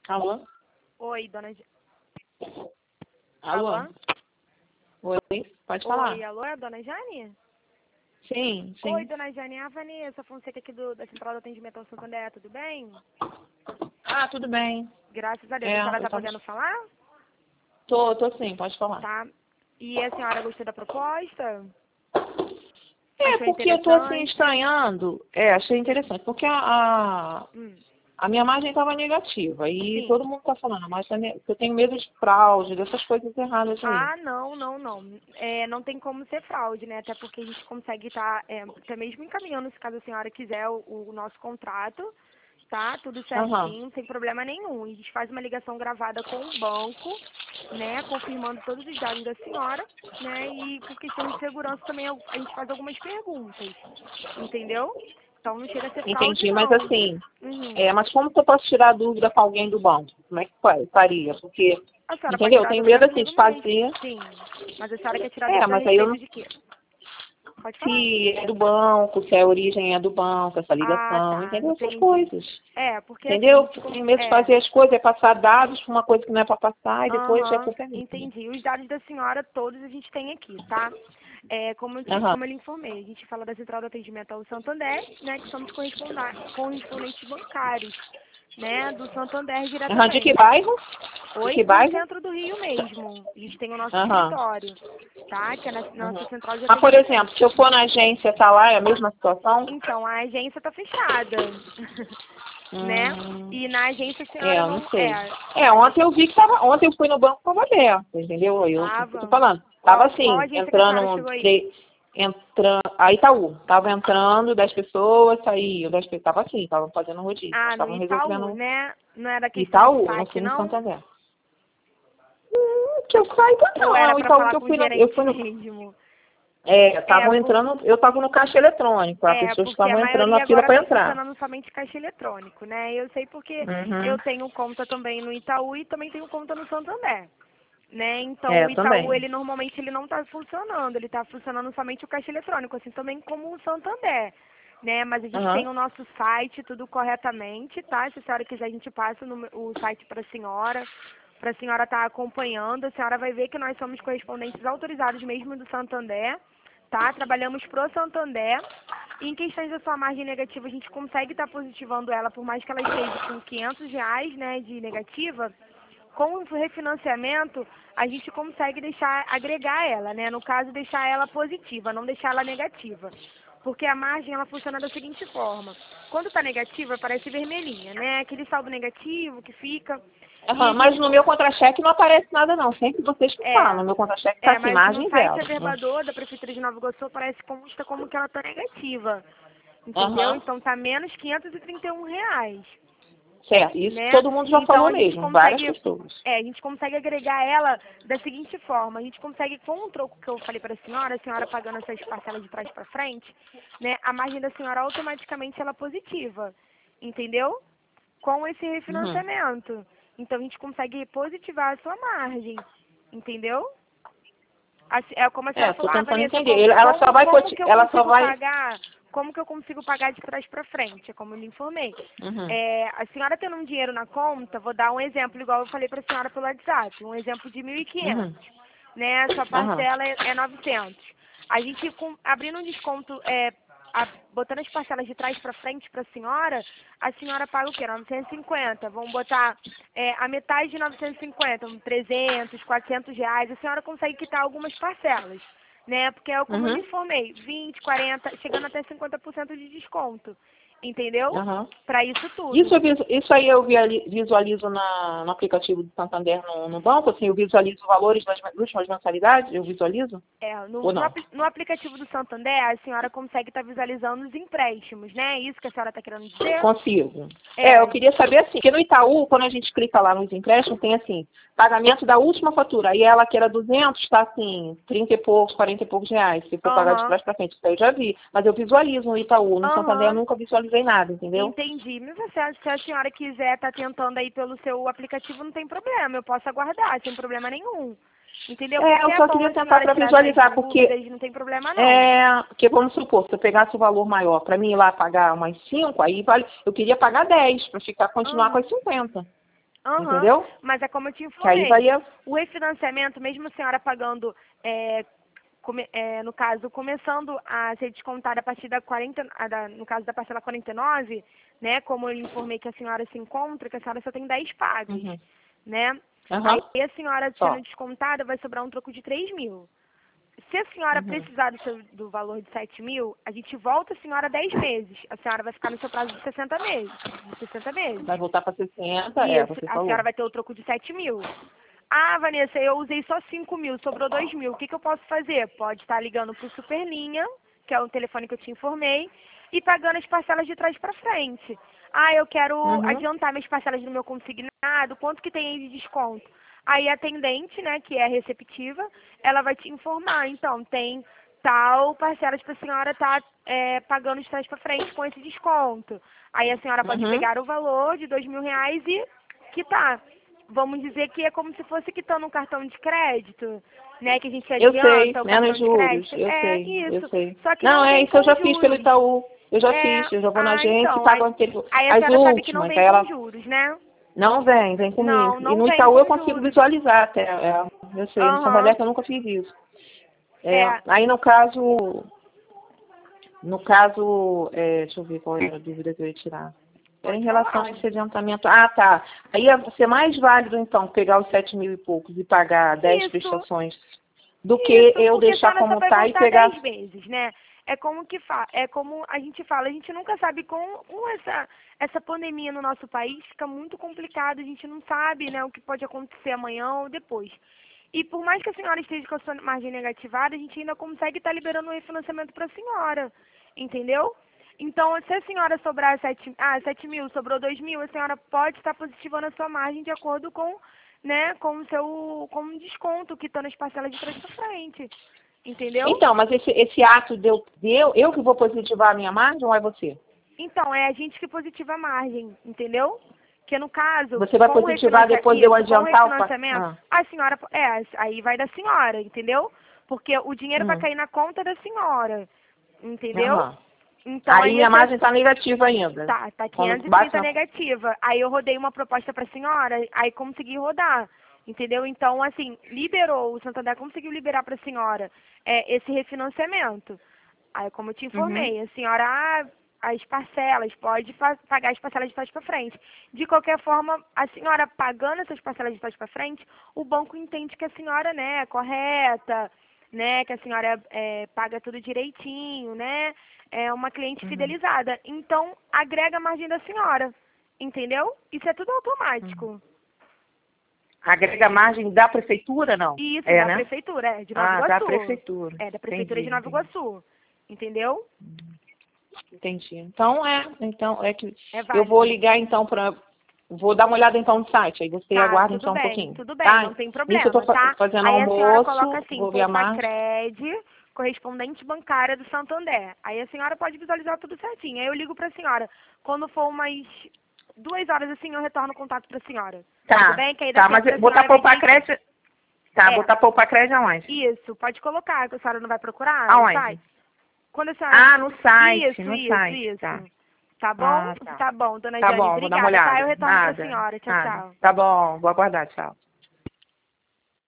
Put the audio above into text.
Alô? Oi, dona... Alô? Alô? Oi, pode falar. Oi, alô, é a dona Jane? Sim, Oi, sim. dona Jane, é a Vanessa Fonseca aqui da Central de Atendimento ao Santander, tudo bem? Ah, tudo bem. Graças a Deus. A É, senhora eu tá tava... podendo falar? Tô sim, pode falar. Tá. E a senhora gostou da proposta? É, Achou porque eu tô assim interessante? estranhando. Achei interessante, porque Hum, a minha margem estava negativa e sim. todo mundo tá falando, mas eu tenho medo de fraude, dessas coisas erradas aí. Ah, não, não, não. Não tem como ser fraude, né? Até porque a gente consegue estar, até mesmo encaminhando, se caso a senhora quiser, o nosso contrato, tá? Tudo Aham. certinho, sem problema nenhum. A gente faz uma ligação gravada com o banco, né? Confirmando todos os dados da senhora, né? E por questões de segurança também a gente faz algumas perguntas, entendeu? Então não chega a ser fraude, Entendi, mas não. assim, Uhum. mas como que eu posso tirar a dúvida com alguém do banco? Como é que faria? Porque, A senhora pode entendeu? Eu tirar a tenho dúvida medo assim comigo de mesmo, fazer. sim. Mas a senhora quer tirar a dúvida a Mas aí eu respeito não de quê? Pode falar. se é do banco, se a origem é do banco, essa Ah, ligação, tá, entendeu? Essas entendi. coisas. Porque assim, a Entendeu? gente... Tem medo de fazer as coisas, é passar dados para uma coisa que não é para passar e depois a Aham, culpa é minha. entendi. Os dados da senhora todos a gente tem aqui, tá? Aham. Como eu lhe informei, a gente fala da Central de Atendimento ao Santander, né, que somos correspondentes bancários, né, do Santander Aham. De que diretamente. bairro? De Oi, que no bairro? centro do Rio mesmo. A gente tem o nosso Aham. escritório, tá? Que é na Uhum. nossa central de Mas, por atendimento. exemplo, se eu for na agência, tá lá, é a mesma situação? Então, a agência está fechada, né? Hum, E na agência a senhora eu não não... sei. A gente Ontem eu vi que tava. Ontem eu fui no banco, tava aberto, entendeu? Eu tô tava... falando. Tava Qual assim, agência que a senhora entrando, chegou aí? a Itaú. Tava entrando 10 pessoas, saíam 10 pessoas. Tava assim, tava fazendo rodízio, mas Ah, no estavam Itaú, resolvendo né? Não era questão de Itaú, não saque, fui no não? Santander. Que eu saiba Ou não, é era o para Itaú que falar eu com o fui no. Eu gerente fui no. mesmo? É, Estavam entrando, eu tava no caixa eletrônico, as pessoas porque a estavam entrando na maioria fila agora para está entrar. funcionando somente caixa eletrônico, né? Eu sei porque eu Uhum. tenho conta também no Itaú e também tenho conta no Santander, né? Então o Itaú, Também. ele normalmente ele não está funcionando, ele está funcionando somente o caixa eletrônico, assim também como o Santander, né? Mas a gente tem Aham. o nosso site tudo corretamente, tá? Se a senhora quiser a gente passa o site para a senhora estar acompanhando, a senhora vai ver que nós somos correspondentes autorizados mesmo do Santander, tá? Trabalhamos pro Santander. E em questões da sua margem negativa, a gente consegue estar positivando ela, por mais que ela esteja com R$ 500, né, de negativa. Com o refinanciamento, a gente consegue agregar ela, né? No caso, deixar ela positiva, não deixar ela negativa. Porque a margem, ela funciona da seguinte forma. Quando está negativa, parece vermelhinha, né? Aquele saldo negativo que fica. E a Aham, mas gente no meu contra-cheque não aparece nada não, sempre vocês que falam. é, No meu contra-cheque tá assim, mas no margem site zero. averbador da Prefeitura de Nova Iguaçu parece consta como que ela está negativa. Entendeu? Aham, Então tá menos R$ 531, certo. Isso né? todo mundo já Então falou mesmo, várias pessoas. a gente consegue agregar ela da seguinte forma, a gente consegue com o troco que eu falei para a senhora pagando essas parcelas de trás para frente, né? A margem da senhora automaticamente ela é positiva, entendeu? Com esse Uhum. refinanciamento. Então a gente consegue positivar a sua margem, entendeu? É como a senhora Tô falou, tentando Vanessa, entender. Ela só vai, ela só vai. como que eu consigo pagar de trás para frente? É como eu lhe informei. Uhum. A senhora tendo um dinheiro na conta, vou dar um exemplo, igual eu falei para a senhora pelo WhatsApp, um exemplo de 1.500, Uhum. né? Sua Aham. parcela é 900. A gente, abrindo um desconto, botando as parcelas de trás para frente para a senhora paga o quê? 950. Vamos botar a metade de 950, uns 300, R$ 400. A senhora consegue quitar algumas parcelas, né? Porque é como eu lhe Uhum. informei, 20, 40, chegando até 50% de desconto, entendeu? Aham. Para isso tudo. Isso aí eu visualizo no aplicativo do Santander no banco, assim, eu visualizo os valores das últimas mensalidades, eu visualizo? Ou não? No aplicativo do Santander, a senhora consegue estar visualizando os empréstimos, né? É isso que a senhora está querendo dizer? Consigo. Eu É, queria saber assim, porque no Itaú, quando a gente clica lá nos empréstimos, tem assim, pagamento da última fatura. E ela que era 200, está assim, 30 e poucos, 40 e poucos reais, se for pagar de aham, trás para frente. Isso aí eu já vi. Mas eu visualizo no Itaú. No Santander eu aham, nunca visualizei nada, entendeu? entendi. Mas se a senhora quiser estar tentando aí pelo seu aplicativo, não tem problema, eu posso aguardar, sem problema nenhum. Entendeu? Porque Eu é só bom queria a tentar senhora para tirar essas visualizar, porque dúvidas, não tem problema não. porque vamos supor, se eu pegasse o valor maior para mim ir lá pagar umas 5, aí vale, eu queria pagar 10 para continuar com Aham. as 50. Aham, Entendeu? mas é como eu te Que aí informei. vai... O refinanciamento, mesmo a senhora pagando, no caso, começando a ser descontada a partir da 40, no caso da parcela 49, né, como eu lhe informei que a senhora se encontra, que a senhora só tem 10 pagos, Uhum. né? Aham. Aí a senhora Só. sendo descontada vai sobrar um troco de 3.000. Se a senhora Uhum. precisar do valor de 7.000, a gente volta a senhora 10 meses. A senhora vai ficar no seu prazo de 60 meses. De 60 meses. Vai voltar para 60, Isso, você a senhora falou. vai ter o troco de 7.000. Ah, Vanessa, eu usei só 5.000, sobrou 2.000. O que eu posso fazer? Pode estar ligando para o Superlinha, que é o telefone que eu te informei, e pagando as parcelas de trás para frente. Ah, eu quero Uhum. adiantar minhas parcelas no meu consignado, quanto que tem aí de desconto? Aí a atendente, né, que é receptiva, ela vai te informar. Então, tem tal parcelas para a senhora estar pagando de trás para frente com esse desconto. Aí a senhora pode Uhum. pegar o valor de 2.000 reais e quitar. Vamos dizer que é como se fosse quitando um cartão de crédito, né? Que a gente Eu sei, adianta o cartão menos de juros, crédito. eu É sei, eu isso. sei. Só que Não, não é vem isso eu com já fiz pelo juros. Itaú. Eu já É, fiz, eu já vou na agência e então, pago aí a as senhora sabe que não últimas. vem Aí com ela juros, né? não vem comigo. Não, E não no vem Itaú eu com consigo juros. visualizar até. Eu sei, no Aham. Santander que eu nunca fiz isso. É, Aí deixa eu ver qual era a dúvida que eu ia tirar. Era em pode relação falar. ao excedamento. Ah, tá. Aí ia ser mais válido, então, pegar os 7.000 e poucos e pagar 10 Isso. prestações do que Isso, eu porque a deixar senhora só como vai tá e voltar pegar. 10 vezes, né? É como a gente fala, a gente nunca sabe com essa pandemia no nosso país, fica muito complicado, a gente não sabe, né, o que pode acontecer amanhã ou depois. E por mais que a senhora esteja com a sua margem negativada, a gente ainda consegue estar liberando o refinanciamento para a senhora, entendeu? Então, se a senhora sobrar 7.000, sobrou 2.000, a senhora pode estar positivando a sua margem de acordo com, né, com o desconto, quitando as parcelas de trás para frente. Entendeu? Então, mas esse ato eu que vou positivar a minha margem ou é você? Então, é a gente que positiva a margem, entendeu? Que no caso, Você vai positivar depois de eu com o adiantar o... refinanciamento, Ah, a senhora, aí vai da senhora, entendeu? Porque o dinheiro vai hum, cair na conta da senhora, entendeu? aham. Então Aí aí minha margem está negativa ainda. tá Quando bate 530 na... negativa. Aí eu rodei uma proposta para a senhora, aí consegui rodar, entendeu? Então, assim, liberou, o Santander conseguiu liberar para a senhora esse refinanciamento. Aí, como eu te Uhum, informei, a senhora, as parcelas, pode pagar as parcelas de trás para frente. De qualquer forma, a senhora pagando essas parcelas de trás para frente, o banco entende que a senhora, né, é correta, né, que a senhora paga tudo direitinho, né, é uma cliente uhum, fidelizada. Então, agrega a margem da senhora, entendeu? Isso é tudo uhum. automático. Agrega a margem da prefeitura, não? E isso É, da né? prefeitura, de Nova Ah, da Iguaçu. prefeitura. É, da prefeitura Entendi, de Nova entendi. Iguaçu. Entendeu? Entendi. Então é que É eu vou válido. ligar então para... Vou dar uma olhada então no site, aí você Tá, aguarda só um pouquinho, tudo bem, tá? não tem Nisso eu tô problema, tá? fazendo Aí a senhora coloca almoço, assim, vou ver a poupa margem. Cred, correspondente bancária do Santander. Aí a senhora pode visualizar tudo certinho. Aí eu ligo pra senhora. Quando for umas 2 horas assim, eu retorno o contato pra senhora. Tudo Tá, bem? Que aí dá tá, tempo mas da botar senhora ver poupar direitinho. crédito... Tá, É, botar poupar crédito aonde? isso, pode colocar, que a senhora não vai procurar o Aonde? site. Quando a senhora... Ah, no site, Isso, no isso, site, tá. isso. Tá bom? Ah, tá. Tá bom, dona Tá Jane. bom, vou dar uma Obrigada, tá? Eu olhada. retorno pra Nada, senhora. Tchau, nada. tchau. Tá bom, vou aguardar, tchau.